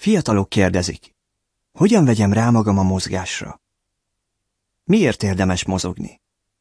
Fiatalok kérdezik, hogyan vegyem rá magam a mozgásra? Miért érdemes mozogni?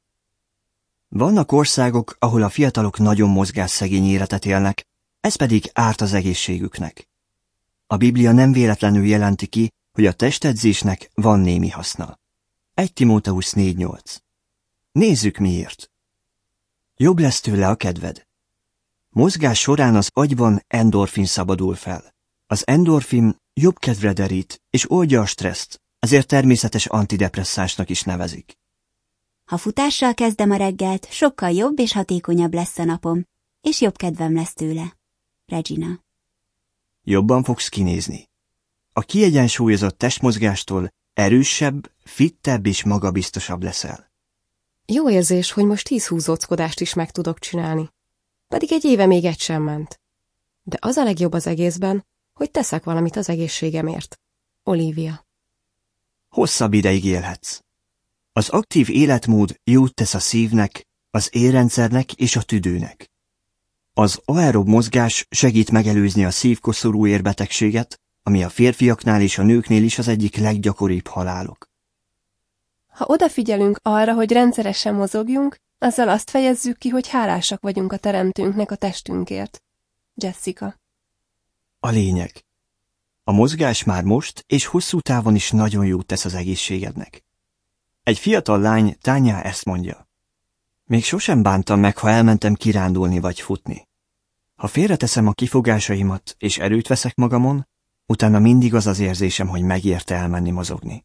Vannak országok, ahol a fiatalok nagyon mozgásszegény életet élnek, ez pedig árt az egészségüknek. A Biblia nem véletlenül jelenti ki, hogy a testedzésnek van némi haszna. 1 Timóteusz 4:8. Nézzük miért. Jobb lesz tőle a kedved. Mozgás során az agyban endorfin szabadul fel. Az endorfin jobb kedvre derít és oldja a stresszt, ezért természetes antidepresszánsnak is nevezik. Ha futással kezdem a reggelt, sokkal jobb és hatékonyabb lesz a napom, és jobb kedvem lesz tőle. Regina. Jobban fogsz kinézni. A kiegyensúlyozott testmozgástól erősebb, fittebb és magabiztosabb leszel. Jó érzés, hogy most 10 húzóckodást is meg tudok csinálni. Pedig egy éve még egy sem ment. De az a legjobb az egészben, hogy teszek valamit az egészségemért. Olivia. Hosszabb ideig élhetsz. Az aktív életmód jót tesz a szívnek, az érrendszernek és a tüdőnek. Az aerob mozgás segít megelőzni a szívkoszorú érbetegséget, ami a férfiaknál és a nőknél is az egyik leggyakoribb halálok. Ha odafigyelünk arra, hogy rendszeresen mozogjunk, azzal azt fejezzük ki, hogy hálásak vagyunk a teremtőnknek a testünkért. Jessica. A lényeg. A mozgás már most és hosszú távon is nagyon jót tesz az egészségednek. Egy fiatal lány, Tanya, ezt mondja. Még sosem bántam meg, ha elmentem kirándulni vagy futni. Ha félreteszem a kifogásaimat és erőt veszek magamon, utána mindig az az érzésem, hogy megérte elmenni mozogni.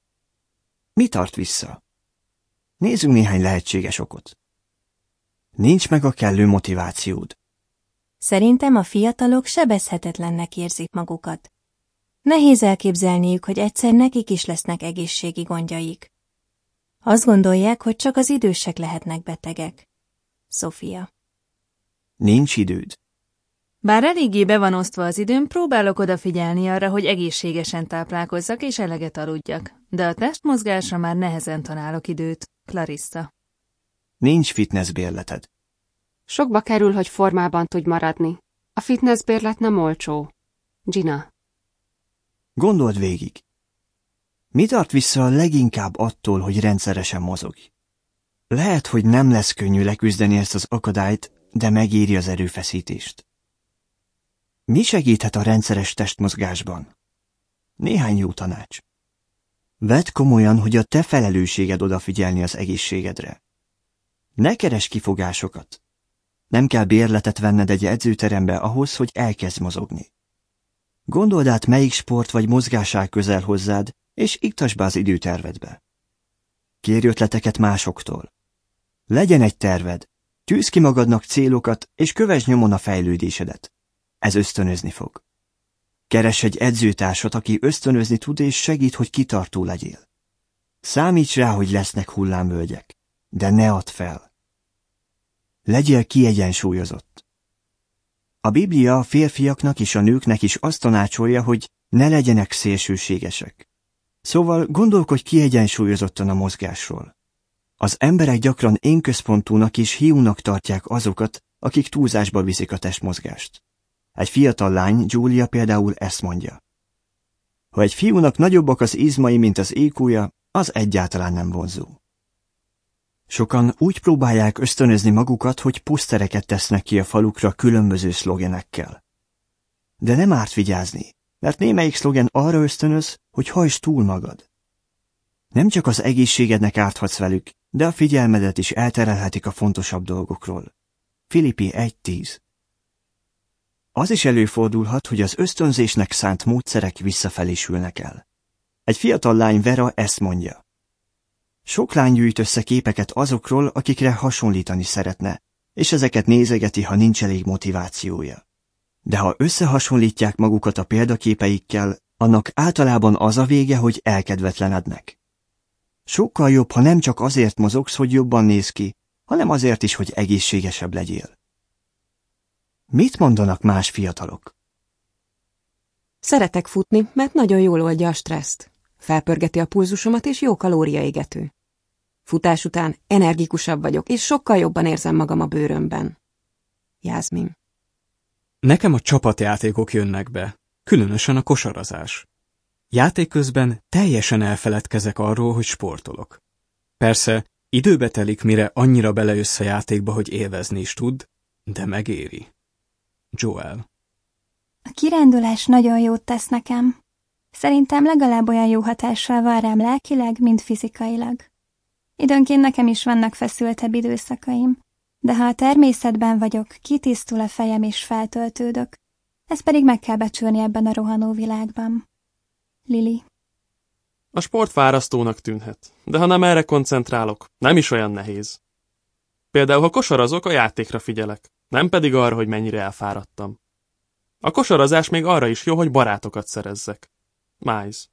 Mi tart vissza? Nézzünk néhány lehetséges okot. Nincs meg a kellő motivációd. Szerintem a fiatalok sebezhetetlennek érzik magukat. Nehéz elképzelniük, hogy egyszer nekik is lesznek egészségi gondjaik. Azt gondolják, hogy csak az idősek lehetnek betegek. Sofia. Nincs időd. Bár eléggé be van osztva az időm, próbálok odafigyelni arra, hogy egészségesen táplálkozzak és eleget aludjak, de a testmozgásra már nehezen találok időt. Clarissa. Nincs fitnessbérleted. Sokba kerül, hogy formában tudj maradni. A fitnessbérlet nem olcsó. Gina. Gondold végig. Mi tart vissza a leginkább attól, hogy rendszeresen mozogj? Lehet, hogy nem lesz könnyű leküzdeni ezt az akadályt, de megéri az erőfeszítést. Mi segíthet a rendszeres testmozgásban? Néhány jó tanács. Vedd komolyan, hogy a te felelősséged odafigyelni az egészségedre. Ne keresd kifogásokat. Nem kell bérletet venned egy edzőterembe ahhoz, hogy elkezd mozogni. Gondold át, melyik sport vagy mozgás áll közel hozzád, és iktasd be az időtervedbe. Kérj ötleteket másoktól. Legyen egy terved, tűzd ki magadnak célokat, és kövesd nyomon a fejlődésedet. Ez ösztönözni fog. Keress egy edzőtársat, aki ösztönözni tud, és segít, hogy kitartó legyél. Számíts rá, hogy lesznek hullámvölgyek, de ne add fel. Legyél kiegyensúlyozott. A Biblia a férfiaknak és a nőknek is azt tanácsolja, hogy ne legyenek szélsőségesek. Szóval gondolkodj kiegyensúlyozottan a mozgásról. Az emberek gyakran énközpontúnak és hiúnak tartják azokat, akik túlzásba viszik a testmozgást. Egy fiatal lány, Julia például ezt mondja. Ha egy fiúnak nagyobbak az izmai, mint az IQ-ja, az egyáltalán nem vonzó. Sokan úgy próbálják ösztönözni magukat, hogy posztereket tesznek ki a falukra különböző szlogenekkel. De nem árt vigyázni, mert némelyik szlogen arra ösztönöz, hogy hajtsd túl magad. Nem csak az egészségednek árthatsz velük, de a figyelmedet is elterelhetik a fontosabb dolgokról. Filippi 1:10. Az is előfordulhat, hogy az ösztönzésnek szánt módszerek visszafelé sülnek el. Egy fiatal lány, Vera, ezt mondja. Sok lány gyűjt össze képeket azokról, akikre hasonlítani szeretne, és ezeket nézegeti, ha nincs elég motivációja. De ha összehasonlítják magukat a példaképeikkel, annak általában az a vége, hogy elkedvetlenednek. Sokkal jobb, ha nem csak azért mozogsz, hogy jobban néz ki, hanem azért is, hogy egészségesebb legyél. Mit mondanak más fiatalok? Szeretek futni, mert nagyon jól oldja a stresszt. Felpörgeti a pulzusomat, és jó kalóriaégető. Futás után energikusabb vagyok, és sokkal jobban érzem magam a bőrömben. Jászmin. Nekem a csapatjátékok jönnek be. Különösen a kosarazás. Játék közben teljesen elfeledkezek arról, hogy sportolok. Persze, időbe telik, mire annyira belejössz a játékba, hogy élvezni is tud, de megéri. Joel. A kirándulás nagyon jót tesz nekem. Szerintem legalább olyan jó hatással van rám lelkileg, mint fizikailag. Időnként nekem is vannak feszültebb időszakaim, de ha a természetben vagyok, kitisztul a fejem és feltöltődök. Ezt pedig meg kell becsülni ebben a rohanó világban. Lili. A sport fárasztónak tűnhet, de ha nem erre koncentrálok, nem is olyan nehéz. Például, ha kosarazok, a játékra figyelek, nem pedig arra, hogy mennyire elfáradtam. A kosarazás még arra is jó, hogy barátokat szerezzek. Miles.